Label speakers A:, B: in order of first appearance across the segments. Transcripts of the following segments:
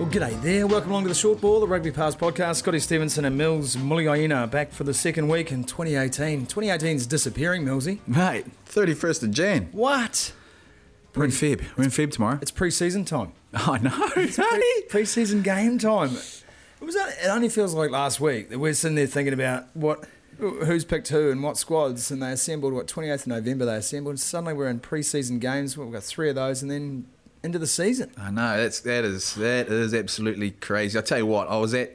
A: G'day there. Welcome along to the Short Ball, the Rugby Pass podcast. Scotty Stevenson and Mills Muliaina back for the second week in 2018. 2018's disappearing, Millsy.
B: Mate, 31st of Jan.
A: What?
B: We're in Feb. We're in Feb tomorrow.
A: It's pre-season time.
B: I know.
A: Pre-season game time. It only feels like last week that we're sitting there thinking about who's picked who and what squads, and they assembled, 28th of November they assembled, and suddenly we're in pre-season games. We've got 3 of those, and then into the season.
B: I know, that is absolutely crazy. I tell you what, I was at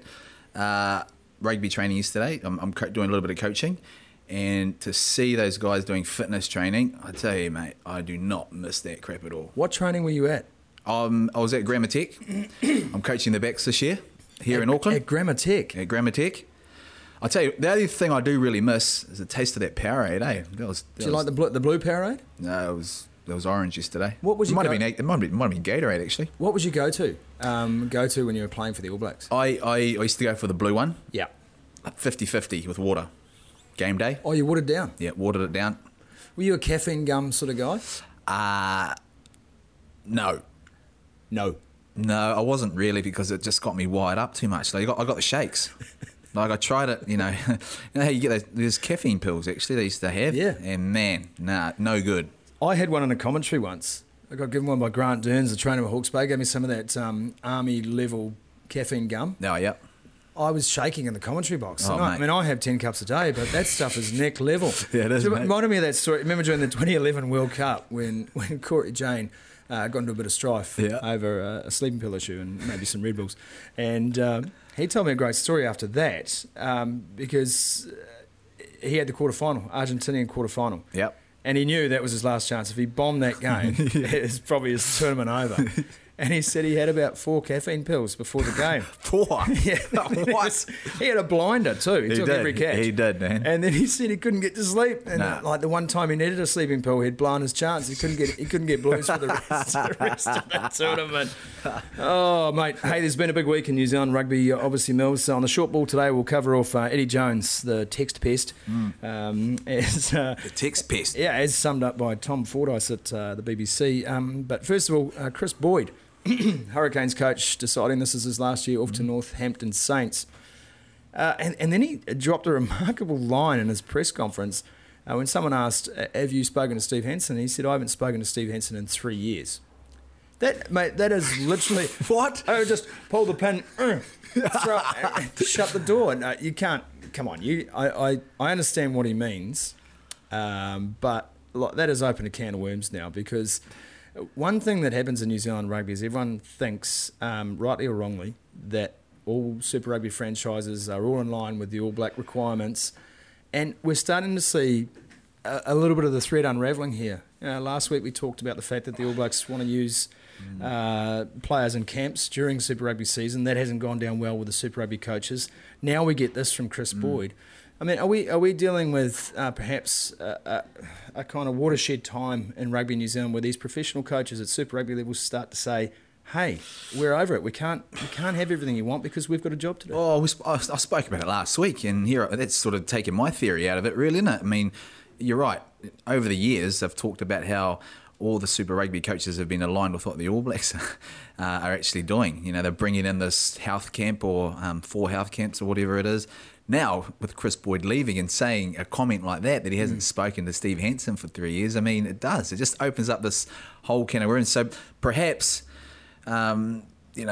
B: rugby training yesterday. I'm doing a little bit of coaching, and to see those guys doing fitness training, I tell you, mate, I do not miss that crap at all.
A: What training were you at?
B: I was at Grammar Tech. I'm coaching the backs this year here in Auckland.
A: At Grammar Tech?
B: At Grammar Tech. I tell you, the only thing I do really miss is the taste of that Powerade, eh?
A: Do you like the blue Powerade?
B: No, it was orange yesterday.
A: What was
B: it might have been Gatorade, actually.
A: What would you go to when you were playing for the All Blacks?
B: I used to go for the blue one.
A: Yeah.
B: 50-50 with water. Game day.
A: Oh, you watered down?
B: Yeah, watered it down.
A: Were you a caffeine gum sort of guy?
B: No.
A: No.
B: No, I wasn't really, because it just got me wired up too much. Like, I got the shakes. Like, I tried it, you know how you get those caffeine pills, actually, they used to have?
A: Yeah.
B: And man, no good.
A: I had one in a commentary once. I got given one by Grant Derns, the trainer at Hawke's Bay, gave me some of that army-level caffeine gum.
B: Oh, yep.
A: I was shaking in the commentary box.
B: Oh,
A: I mean, I have 10 cups a day, but that stuff is neck level.
B: Yeah, it is,
A: It
B: mate.
A: reminded me of that story. Remember during the 2011 World Cup when Corey Jane got into a bit of strife over a sleeping pill issue and maybe some Red Bulls. And he told me a great story after that because he had the quarterfinal, Argentinian quarterfinal.
B: Yep.
A: And he knew that was his last chance. If he bombed that game, it's probably his tournament over. And he said he had about 4 caffeine pills before the game.
B: 4?
A: Yeah.
B: What?
A: He had a blinder too. He took
B: did.
A: every catch.
B: He did, man.
A: And then he said he couldn't get to sleep. And
B: Nah.
A: the one time he needed a sleeping pill, he'd blown his chance. He couldn't get blues for the rest of the tournament. Oh, mate. Hey, there's been a big week in New Zealand rugby, obviously, Mills. So on the short ball today, we'll cover off Eddie Jones, the text pest.
B: The text pest.
A: Yeah, as summed up by Tom Fordyce at the BBC. But first of all, Chris Boyd, Hurricanes coach, deciding this is his last year off to Northampton Saints. And then he dropped a remarkable line in his press conference when someone asked, have you spoken to Steve Hansen? He said, I haven't spoken to Steve Hansen in 3 years. That is literally...
B: What?
A: Oh, just pull the pin, shut the door. No, you can't... Come on, I understand what he means, but that has opened a can of worms now, because... One thing that happens in New Zealand rugby is everyone thinks, rightly or wrongly, that all Super Rugby franchises are all in line with the All Black requirements, and we're starting to see a little bit of the thread unravelling here. Last week we talked about the fact that the All Blacks want to use players in camps during Super Rugby season. That hasn't gone down well with the Super Rugby coaches. Now we get this from Chris Boyd. I mean, are we dealing with perhaps a kind of watershed time in rugby New Zealand where these professional coaches at Super Rugby levels start to say, hey, we're over it. We can't have everything you want because we've got a job to do.
B: Oh, I spoke about it last week, and here that's sort of taken my theory out of it, really, isn't it? I mean, you're right. Over the years, I've talked about how all the Super Rugby coaches have been aligned with what the All Blacks are actually doing. You know, they're bringing in this health camp or 4 health camps or whatever it is. Now, with Chris Boyd leaving and saying a comment like that he hasn't spoken to Steve Hansen for 3 years, I mean, it does. It just opens up this whole can of worms. So perhaps, some,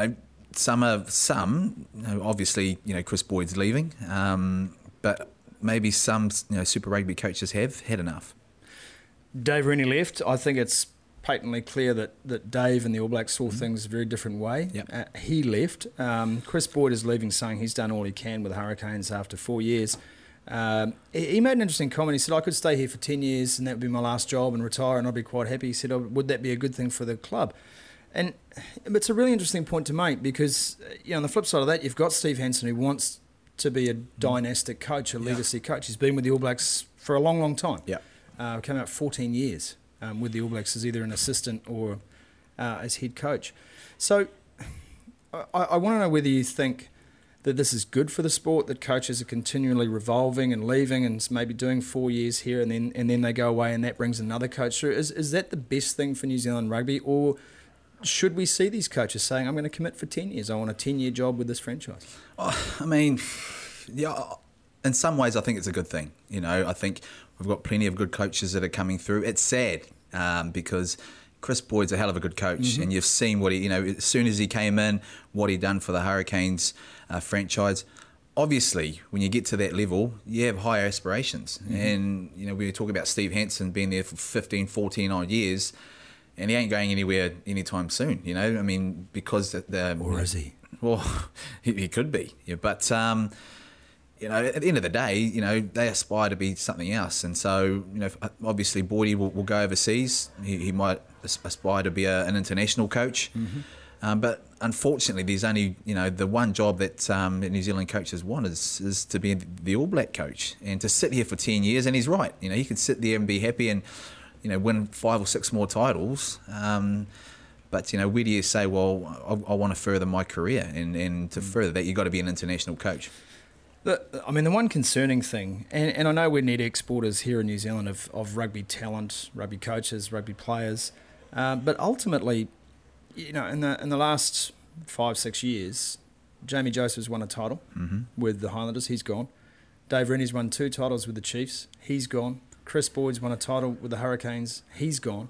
B: obviously, Chris Boyd's leaving, but maybe some, Super Rugby coaches have had enough.
A: Dave Rennie left. I think it's patently clear that Dave and the All Blacks saw things a very different way.
B: Yep.
A: He left. Chris Boyd is leaving, saying he's done all he can with the Hurricanes after 4 years. He made an interesting comment. He said, I could stay here for 10 years and that would be my last job and retire and I'd be quite happy. He said, would that be a good thing for the club? And it's a really interesting point to make because, on the flip side of that, you've got Steve Hansen who wants to be a dynastic coach, a legacy coach. He's been with the All Blacks for a long, long time.
B: Yeah.
A: Came out 14 years. With the All Blacks as either an assistant or as head coach. So I want to know whether you think that this is good for the sport, that coaches are continually revolving and leaving and maybe doing 4 years here and then they go away and that brings another coach through. Is that the best thing for New Zealand rugby, or should we see these coaches saying, I'm going to commit for 10 years, I want a 10-year job with this franchise?
B: I mean, yeah, in some ways I think it's a good thing. You know, I think we've got plenty of good coaches that are coming through. It's sad because Chris Boyd's a hell of a good coach, and you've seen what he, you know, as soon as he came in, what he done for the Hurricanes franchise. Obviously, when you get to that level, you have higher aspirations. And, you know, we were talking about Steve Hansen being there for 15, 14 odd years, and he ain't going anywhere anytime soon, you know. I mean, because
A: Or is he?
B: Well, he could be. Yeah, but, you know, at the end of the day, you know, they aspire to be something else. And so, you know, obviously, Boydie will go overseas. He might aspire to be an international coach. But unfortunately, there's only, you know, the one job that New Zealand coaches want is to be the All Black coach, and to sit here for 10 years. And he's right, you know, he could sit there and be happy and, you know, win 5 or 6 more titles. But, you know, where do you say, well, I want to further my career, and to further that, you've got to be an international coach.
A: I mean, the one concerning thing, and I know we're net exporters here in New Zealand of rugby talent, rugby coaches, rugby players, but ultimately, you know, in the last 5-6 years, Jamie Joseph's won a title with the Highlanders. He's gone. Dave Rennie's won 2 titles with the Chiefs. He's gone. Chris Boyd's won a title with the Hurricanes. He's gone.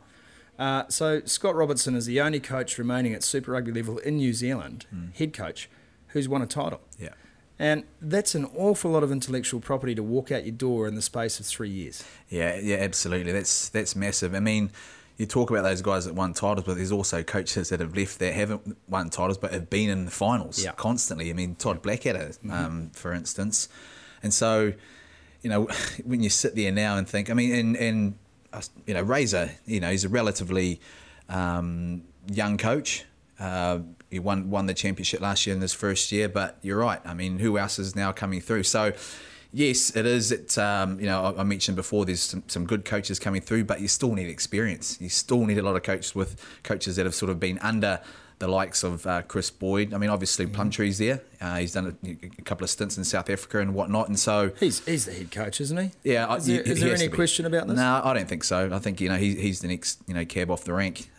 A: So Scott Robertson is the only coach remaining at Super Rugby level in New Zealand, head coach, who's won a title.
B: Yeah.
A: And that's an awful lot of intellectual property to walk out your door in the space of 3 years.
B: Yeah, absolutely. That's massive. I mean, you talk about those guys that won titles, but there's also coaches that have left that haven't won titles but have been in the finals constantly. I mean, Todd Blackadder, for instance. And so, you know, when you sit there now and think, I mean, and you know, Razor, you know, he's a relatively young coach. He won the championship last year in his first year, but you're right. I mean, who else is now coming through? So, yes, it is. You know, I mentioned before, there's some good coaches coming through, but you still need experience. You still need a lot of coaches that have sort of been under the likes of Chris Boyd. I mean, obviously Plumtree's there. He's done a couple of stints in South Africa and whatnot, and so
A: he's the head coach, isn't he?
B: Yeah.
A: Is there any question about this?
B: No, I don't think so. I think, you know, he's the next, you know, cab off the rank,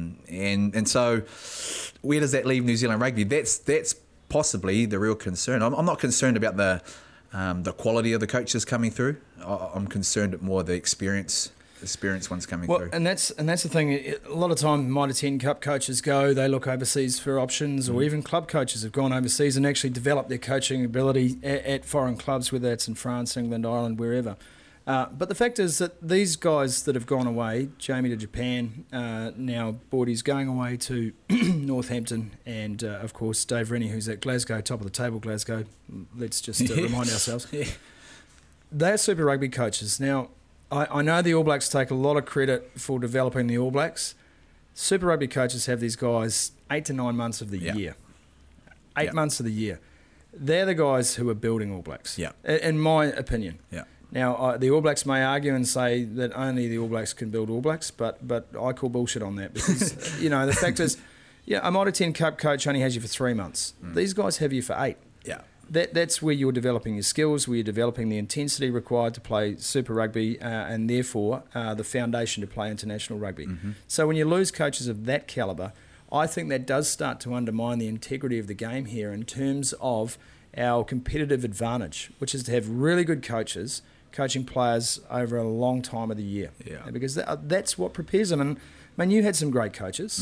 B: and so where does that leave New Zealand rugby? That's possibly the real concern. I'm not concerned about the quality of the coaches coming through. I'm concerned at more the experienced ones coming through. And
A: that's the thing. A lot of time, Mitre 10 Cup coaches they look overseas for options, or even club coaches have gone overseas and actually developed their coaching ability at foreign clubs, whether that's in France, England, Ireland, wherever. But the fact is that these guys that have gone away, Jamie to Japan, now Boydie's going away to Northampton, and of course Dave Rennie, who's at Glasgow, top of the table, Glasgow. Let's just remind ourselves. They're Super Rugby coaches. Now, I know the All Blacks take a lot of credit for developing the All Blacks. Super Rugby coaches have these guys 8 to 9 months of the year. 8 months of the year. They're the guys who are building All Blacks, in my opinion.
B: Yeah.
A: Now, the All Blacks may argue and say that only the All Blacks can build All Blacks, but I call bullshit on that because, you know, the fact is, a Mitre 10 Cup coach only has you for 3 months. These guys have you for 8.
B: Yeah.
A: That's where you're developing your skills, where you're developing the intensity required to play Super Rugby, and therefore the foundation to play international rugby. So when you lose coaches of that calibre, I think that does start to undermine the integrity of the game here in terms of our competitive advantage, which is to have really good coaches coaching players over a long time of the year. Yeah. Because that's what prepares them. And, I mean, you had some great coaches.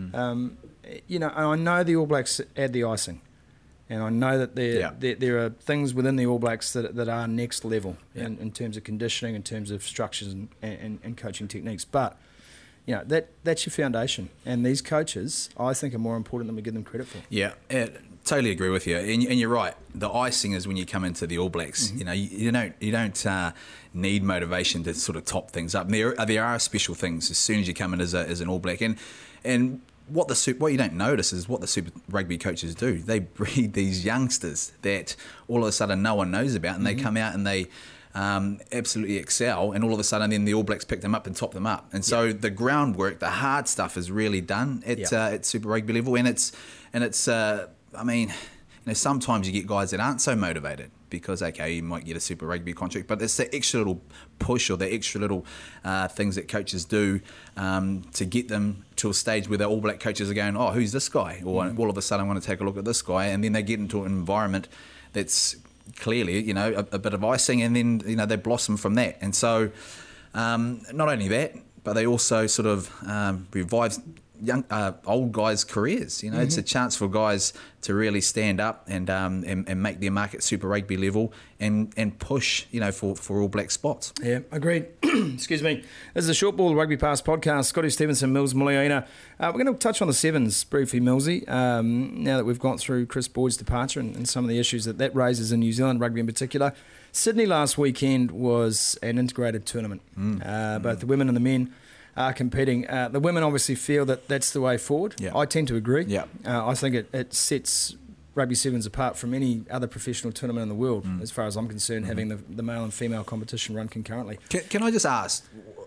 A: You know, and I know the All Blacks add the icing. And I know that there are things within the All Blacks that are next level in terms of conditioning, in terms of structures and coaching techniques. But, you know, that's your foundation. And these coaches, I think, are more important than we give them credit for.
B: Yeah, totally agree with you. And you're right. The icing is when you come into the All Blacks. You know, you don't need motivation to sort of top things up. And there are special things as soon as you come in as an All Black. And what you don't notice is what the Super Rugby coaches do. They breed these youngsters that all of a sudden no one knows about, and they come out and they absolutely excel, and all of a sudden then the All Blacks pick them up and top them up. And so the groundwork, the hard stuff is really done at Super Rugby level, and it's I mean, you know, sometimes you get guys that aren't so motivated. because, okay, you might get a Super Rugby contract, but it's the extra little push or the extra little things that coaches do to get them to a stage where the All Black coaches are going, oh, who's this guy? Or all of a sudden I want to take a look at this guy, and then they get into an environment that's clearly, a bit of icing, and then, they blossom from that. And so not only that, but they also sort of revive old guys' careers. It's a chance for guys to really stand up and make their mark at Super Rugby level and push, for All Black spots.
A: Yeah, agreed. Excuse me. This is a Short Ball Rugby Pass podcast. Scotty Stevenson, Mills Muliaina. We're going to touch on the sevens briefly, Millsy, now that we've gone through Chris Boyd's departure and some of the issues that raises in New Zealand rugby in particular. Sydney last weekend was an integrated tournament. Both the women and the men are competing. The women obviously feel that that's the way forward.
B: Yeah.
A: I tend to agree.
B: Yeah.
A: I think it sets Rugby Sevens apart from any other professional tournament in the world, as far as I'm concerned, having the male and female competition run concurrently.
B: Can I just ask,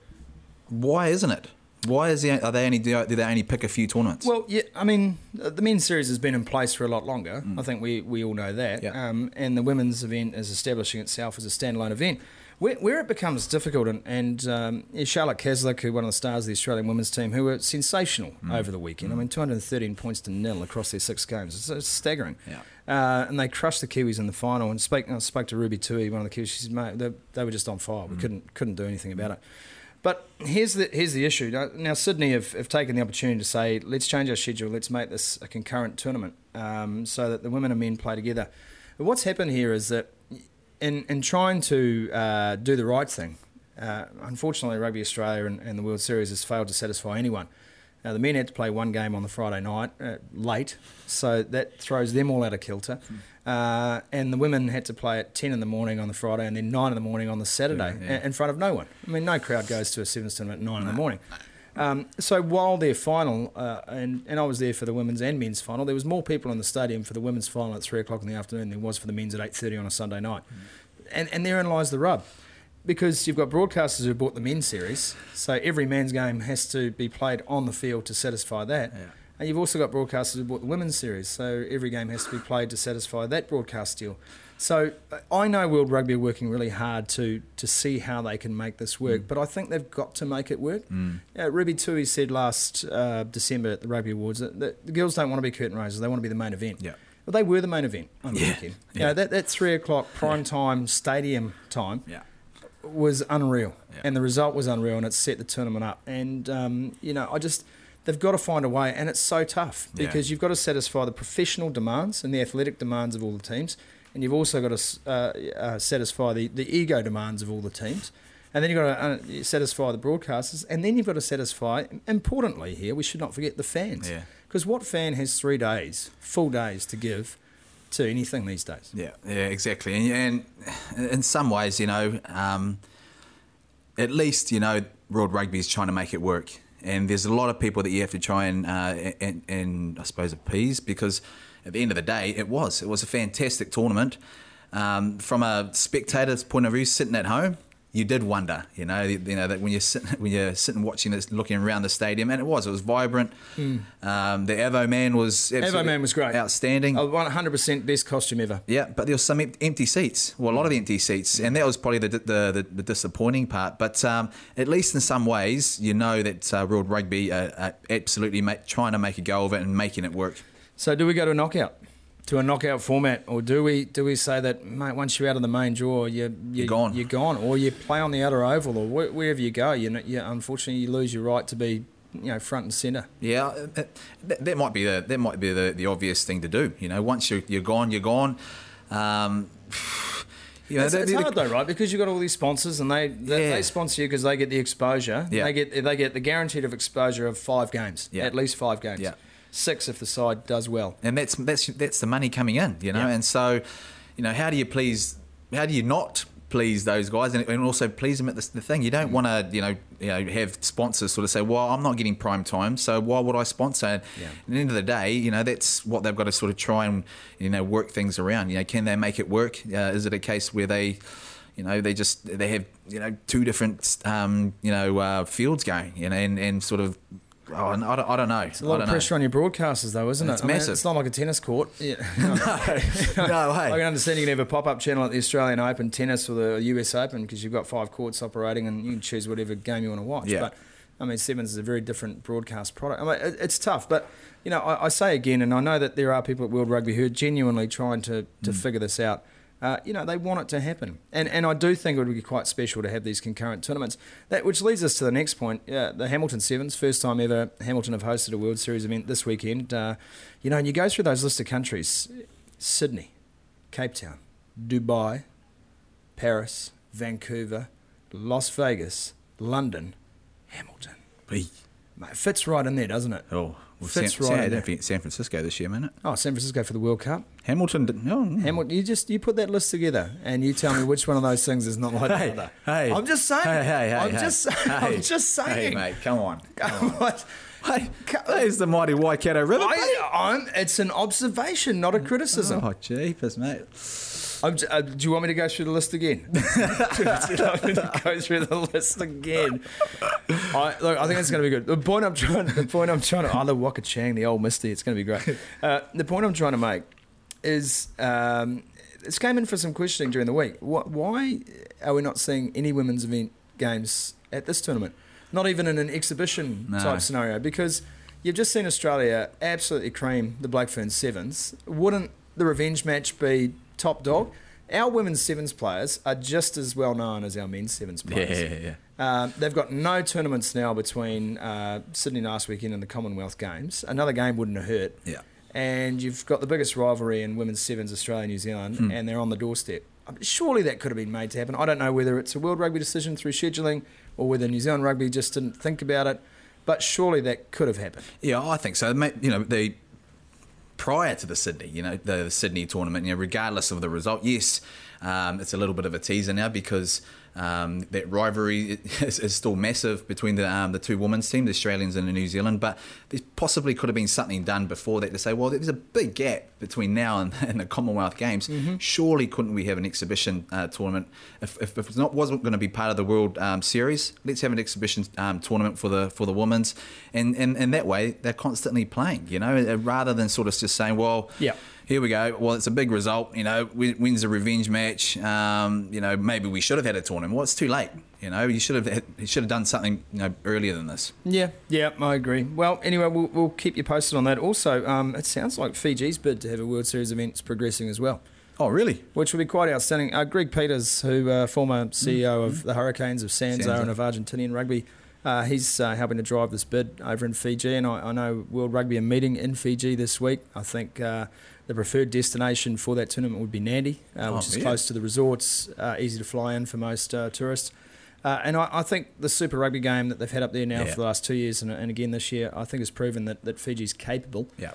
B: why isn't it? Why do they only pick a few tournaments?
A: Well, yeah, I mean, the men's series has been in place for a lot longer. I think we all know that.
B: Yeah.
A: And the women's event is establishing itself as a standalone event. Where it becomes difficult, and Charlotte Caslick, who one of the stars of the Australian women's team, who were sensational over the weekend. I mean, 213 points to nil across their 6 games. It's staggering.
B: Yeah.
A: And they crushed the Kiwis in the final. And I spoke to Ruby Tui, one of the Kiwis. She said, mate, they were just on fire. We couldn't do anything about it. But here's the issue. Now Sydney have taken the opportunity to say, let's change our schedule. Let's make this a concurrent tournament so that the women and men play together. But what's happened here is that in trying to do the right thing, unfortunately Rugby Australia and the World Series has failed to satisfy anyone. The men had to play one game on the Friday night late, so that throws them all out of kilter. And the women had to play at 10 in the morning on the Friday and then 9 in the morning on the Saturday in front of no one. I mean, no crowd goes to a sevens tournament at 9 in the morning. So while their final, and I was there for the women's and men's final, there was more people in the stadium for the women's final at 3 o'clock in the afternoon than there was for the men's at 8:30 on a Sunday night. And therein lies the rub. Because you've got broadcasters who bought the men's series, so every men's game has to be played on the field to satisfy that. Yeah. And you've also got broadcasters who bought the women's series, so every game has to be played to satisfy that broadcast deal. So I know World Rugby are working really hard to see how they can make this work, but I think they've got to make it work. Ruby Tui said last December at the Rugby Awards that the girls don't want to be curtain raisers, they want to be the main event.
B: Yeah.
A: Well, they were the main event on the weekend.
B: Yeah.
A: That 3 o'clock prime time stadium time was unreal, and the result was unreal, and it set the tournament up. And they've got to find a way, and it's so tough because you've got to satisfy the professional demands and the athletic demands of all the teams, and you've also got to satisfy the ego demands of all the teams, and then you've got to satisfy the broadcasters, and then you've got to satisfy, importantly here, we should not forget the fans, because what fan has 3 days, full days to give to anything these days?
B: Yeah, exactly. And in some ways, at least, World Rugby is trying to make it work. And there's a lot of people that you have to try and I suppose appease, because at the end of the day, it was a fantastic tournament. From a spectator's point of view, sitting at home, you did wonder, that when you're sitting watching this, looking around the stadium, and it was vibrant. The Avo Man was
A: great,
B: outstanding,
A: 100% best costume ever.
B: Yeah, but there was some empty seats, a lot of empty seats, and that was probably the disappointing part. But at least in some ways, that World Rugby are absolutely trying to make a go of it and making it work.
A: So, do we go to a knockout? To a knockout format, or do we say that, mate, once you're out of the main draw, you're gone, or you play on the outer oval, or wherever you go, unfortunately you lose your right to be, front and centre.
B: Yeah, that might be the obvious thing to do. Once you're gone, you're gone.
A: It's hard though, right? Because you've got all these sponsors, and they sponsor you because they get the exposure. Yeah. They get the guaranteed of exposure of 5 games, at least 5 games. Yeah. 6 if the side does well,
B: and that's the money coming in, And so, how do you not please those guys and also please them at the thing? You don't want to, have sponsors sort of say, well, I'm not getting prime time, so why would I sponsor? And at the end of the day, that's what they've got to sort of try and work things around. Can they make it work? Is it a case where they have 2 different fields going, and sort of I don't know.
A: It's a lot of pressure on your broadcasters, though, isn't it?
B: It's massive.
A: It's not like a tennis court. Yeah.
B: No way.
A: I can understand you can have a pop-up channel at the Australian Open tennis or the US Open because you've got 5 courts operating and you can choose whatever game you want to watch.
B: Yeah.
A: But, I mean, Sevens is a very different broadcast product. I mean, it's tough, but, you know, I say again, and I know that there are people at World Rugby who are genuinely trying to figure this out. You know, they want it to happen. And I do think it would be quite special to have these concurrent tournaments. Which leads us to the next point. The Hamilton Sevens, first time ever Hamilton have hosted a World Series event this weekend. You know, and you go through those list of countries, Sydney, Cape Town, Dubai, Paris, Vancouver, Las Vegas, London, Hamilton.
B: Hey.
A: Mate, it fits right in there, doesn't it?
B: Oh, well,
A: Fits right in there.
B: San Francisco this year, man.
A: Oh, San Francisco for the World Cup.
B: Hamilton.
A: Hamilton, you put that list together and you tell me which one of those things is not like the other.
B: Hey,
A: I'm just saying. I'm just saying.
B: Hey, mate, come on.
A: What?
B: Hey, there's the mighty Waikato River.
A: It's an observation, not a criticism.
B: Oh, jeepers, mate.
A: Do you want me to go through the list again? Do you want me to go through the list again? I think it's going to be good. The point I'm trying to, the Waka Chang, the old Misty, it's going to be great. The point I'm trying to make is this came in for some questioning during the week. Why are we not seeing any women's event games at this tournament? Not even in an exhibition type scenario, because you've just seen Australia absolutely cream the Blake Ferns Sevens. Wouldn't the revenge match be top dog? Our women's Sevens players are just as well known as our men's Sevens players.
B: Yeah.
A: They've got no tournaments now between Sydney last weekend and the Commonwealth Games. Another game wouldn't have hurt.
B: Yeah.
A: And you've got the biggest rivalry in women's Sevens, Australia, New Zealand, and they're on the doorstep. Surely that could have been made to happen. I don't know whether it's a World Rugby decision through scheduling or whether New Zealand Rugby just didn't think about it, but surely that could have happened.
B: Yeah, I think so. You know, prior to the Sydney tournament, you know, regardless of the result, yes, it's a little bit of a teaser now because that rivalry is still massive between the two women's teams, the Australians and the New Zealand. But there possibly could have been something done before that to say, well, there's a big gap between now and the Commonwealth Games. Mm-hmm. Surely couldn't we have an exhibition tournament? If it wasn't going to be part of the World Series, let's have an exhibition tournament for the women's, and that way they're constantly playing. You know, rather than sort of just saying, well, yeah. Here we go. Well, it's a big result. You know, wins a revenge match. You know, maybe we should have had a tournament. Well, it's too late. You know, you should have done something, you know, earlier than this. Yeah,
A: I agree. Well, anyway, we'll keep you posted on that. Also, it sounds like Fiji's bid to have a World Series event is progressing as well.
B: Oh, really?
A: Which would be quite outstanding. Greg Peters, who former CEO of the Hurricanes of Sanzo and of Argentinian rugby, he's helping to drive this bid over in Fiji, and I know World Rugby are meeting in Fiji this week. I think the preferred destination for that tournament would be Nadi, which is close to the resorts, easy to fly in for most tourists. And I think the Super Rugby game that they've had up there now for the last 2 years and again this year, I think has proven that Fiji's capable.
B: Yeah.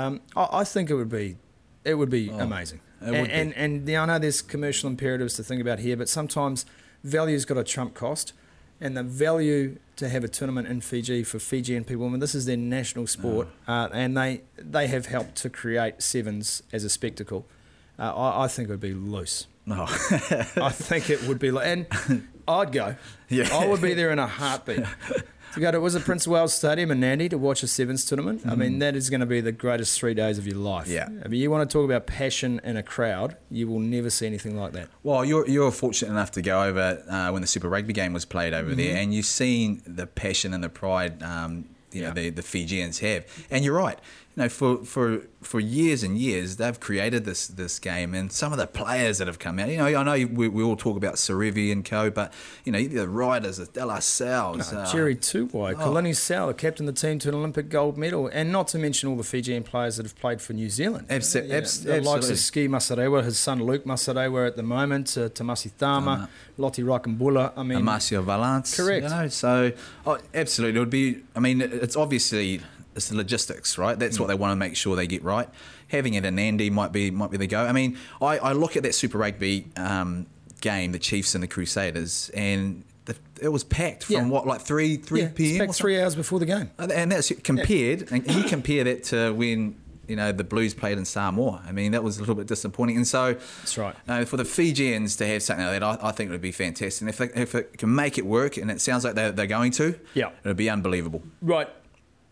A: I think it would be amazing. And I know there's commercial imperatives to think about here, but sometimes value's got a trump cost. And the value to have a tournament in Fiji for Fijian people, I mean, this is their national sport, and they have helped to create Sevens as a spectacle. I think it would be loose.
B: No.
A: I think it would be, and I'd go.
B: Yeah.
A: I would be there in a heartbeat. To go to, was it Prince of Wales Stadium in Nadi to watch a Sevens tournament? I mean, that is going to be the greatest 3 days of your life.
B: Yeah.
A: I mean, you want to talk about passion in a crowd, you will never see anything like that.
B: Well, you're fortunate enough to go over when the Super Rugby game was played over there, and you've seen the passion and the pride you know, the Fijians have. And you're right. You know, for years and years, they've created this game, and some of the players that have come out. You know, I know we all talk about Sarevi and co, but you know, the riders, the De La Salles,
A: Jerry Tuwai, Kalini Sal, captain the team to an Olympic gold medal, and not to mention all the Fijian players that have played for New Zealand.
B: Absolutely.
A: The likes of Ski Masarewa, his son Luke Masarewa at the moment, Tamasi Thama, Lottie Rakambula. I mean,
B: Amasio Valance.
A: Correct.
B: You know, so absolutely, it would be. I mean, it's obviously. It's the logistics, right? That's what they want to make sure they get right. Having it in Nadi might be the go. I mean, I look at that Super Rugby game, the Chiefs and the Crusaders, and it was packed from like 3 p.m.
A: Packed 3 hours before the game.
B: And that's compared, and you compare that to when, you know, the Blues played in Samoa. I mean, that was a little bit disappointing. And so,
A: that's right.
B: For the Fijians to have something like that, I think it would be fantastic. And if it can make it work, and it sounds like they're going to, it would be unbelievable.
A: Right.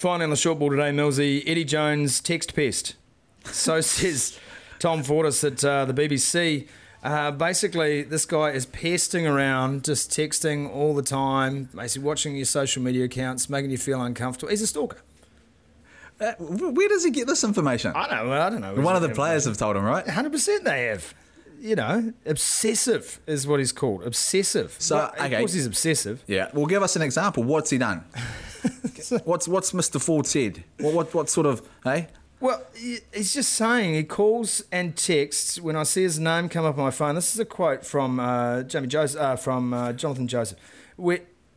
A: Finally on the short ball today, Millsy, Eddie Jones, text pest. So says Tom Fortis at the BBC. Basically, this guy is pesting around, just texting all the time, basically watching your social media accounts, making you feel uncomfortable. He's a stalker.
B: Where does he get this information?
A: I don't know.
B: One of the players have told him, right?
A: 100% they have. You know, obsessive is what he's called. Obsessive.
B: So,
A: well, of course he's obsessive.
B: Yeah. Well, give us an example. What's he done? What's Mr. Ford said? What sort of, hey?
A: Well, he's just saying he calls and texts when I see his name come up on my phone. This is a quote from Jonathan Joseph. Where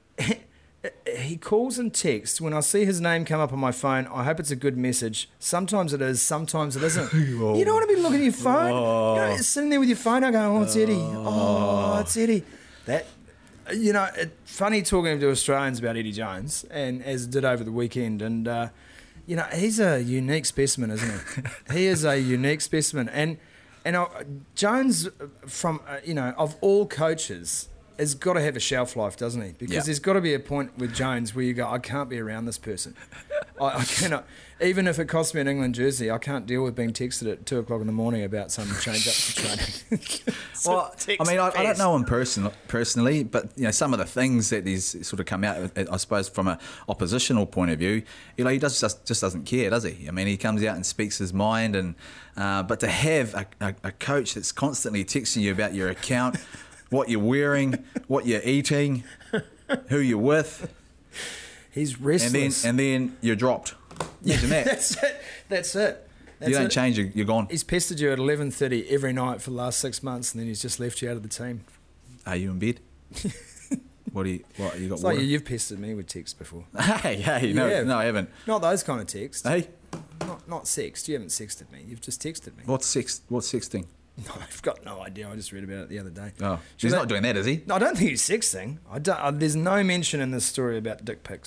A: he calls and texts when I see his name come up on my phone. I hope it's a good message. Sometimes it is, sometimes it isn't. You don't want to be looking at your phone. You know, sitting there with your phone, I go, "Oh, it's Eddie. Oh, it's Eddie." That. You know, funny talking to Australians about Eddie Jones, and as did over the weekend, and you know, he's a unique specimen, isn't he? He is a unique specimen, and Jones, from you know, of all coaches, has got to have a shelf life, doesn't he? Because there's got to be a point with Jones where you go, I can't be around this person. I cannot, even if it costs me an England jersey, I can't deal with being texted at 2 o'clock in the morning about some change up for training.
B: Well, I mean, I don't know him personally, but you know, some of the things that he's sort of come out, I suppose, from an oppositional point of view, you know, he just doesn't care, does he? I mean, he comes out and speaks his mind, and but to have a coach that's constantly texting you about your account, what you're wearing, what you're eating, who you're with.
A: He's restless.
B: And then you're dropped. Imagine that.
A: That's it.
B: You don't change, you're gone.
A: He's pestered you at 11:30 every night for the last 6 months, and then he's just left you out of the team.
B: Are you in bed? What you got?
A: It's like you've pestered me with texts before.
B: Hey, no, I haven't.
A: Not those kind of texts.
B: Hey?
A: Not sext. You haven't sexted me. You've just texted me.
B: What's sexting?
A: No, I've got no idea. I just read about it the other day.
B: Oh, he's not doing that, is he?
A: No, I don't think he's sexting. There's no mention in this story about dick pics.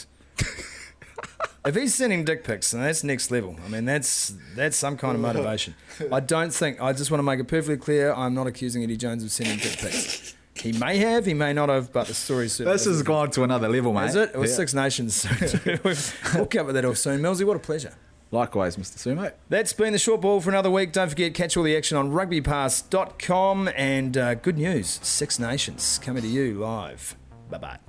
A: If he's sending dick pics, then that's next level. I mean, that's some kind of motivation. I just want to make it perfectly clear, I'm not accusing Eddie Jones of sending dick pics. He may have, he may not have, but the story's certainly...
B: This has gone to another level, mate.
A: Is it? It was Six Nations. We'll cover that all soon. Millsy, what a pleasure.
B: Likewise, Mr. Sumo.
A: That's been the short ball for another week. Don't forget, catch all the action on rugbypass.com. And good news, Six Nations coming to you live. Bye-bye.